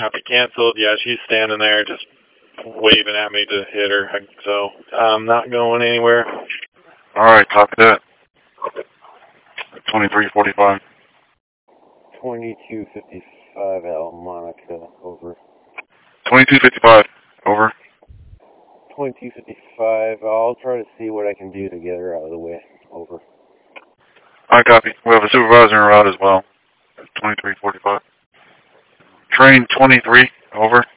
Copy canceled. Yeah, she's standing there just waving at me to hit her. So I'm not going anywhere. Alright, copy that. 2345. 2255 Al Monica, over. 2255, over. 2255, I'll try to see what I can do to get her out of the way, over. Alright, copy. We have a supervisor en route as well. 2345. Train 23, over.